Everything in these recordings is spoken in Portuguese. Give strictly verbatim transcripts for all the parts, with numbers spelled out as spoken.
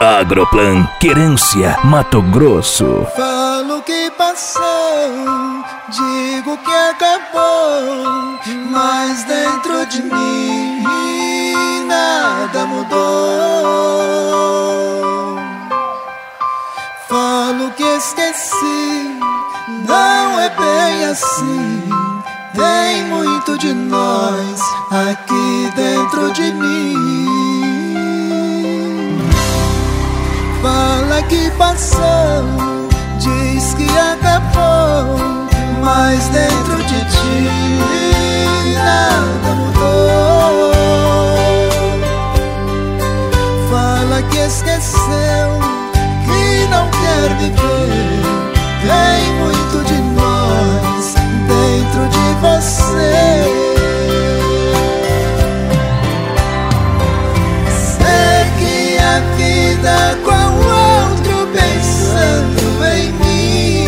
Agroplan Querência, Mato Grosso. Falo que passou, digo que acabou, mas dentro de mim nada mudou. Falo que esqueci, não é bem assim. Tem muito de nós aqui dentro de mim. Fala que passou, diz que acabou, mas dentro de ti nada mudou. Fala que esqueceu, que não quer viver. Tem muito de nós dentro de você. Segue a vida com outro pensando em mim.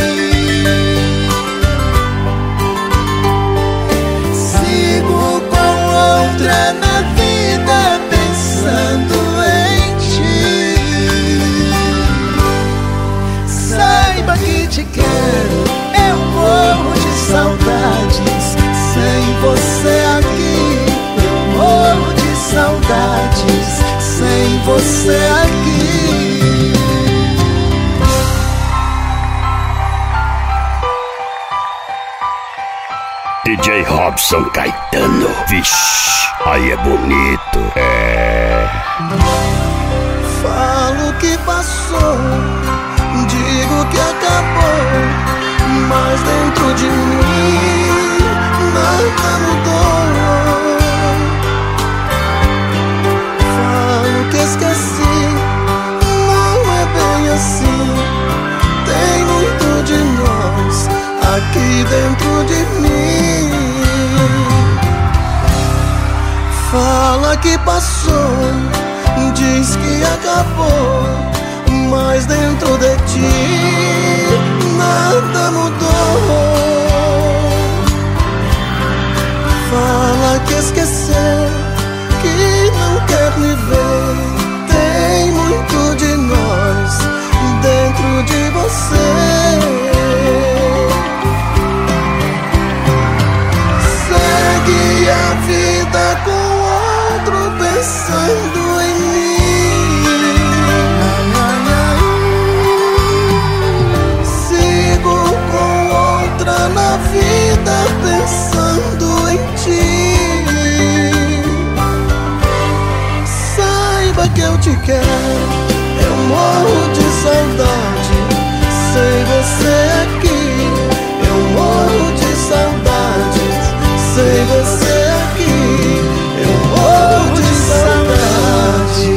Sigo com outra na vida pensando em ti. Saiba que te quero, eu morro de saudades. Sem você aqui, eu morro de saudades. Sem você aqui. D J Robson Caetano, vixe, aí é bonito, é. Falo que passou, digo que acabou, mas dentro de mim nada mudou. Falo que esqueci, não é bem assim. Tem muito de nós aqui dentro de mim. Fala que passou, diz que acabou, mas dentro de ti nada mudou. Fala que esqueceu, que não quer me ver. Tem muito de nós dentro de você. Segue a vida com outro pensando em mim. Sigo com outra na vida pensando em ti. Saiba que eu te quero, eu morro de saudade. Sem você aqui, eu morro de saudades. Sem você aqui, eu morro de saudade.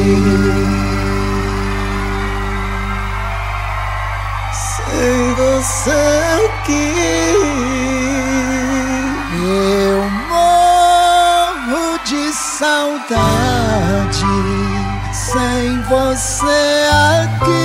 Sem você aqui, eu morro de saudade. Sem você aqui.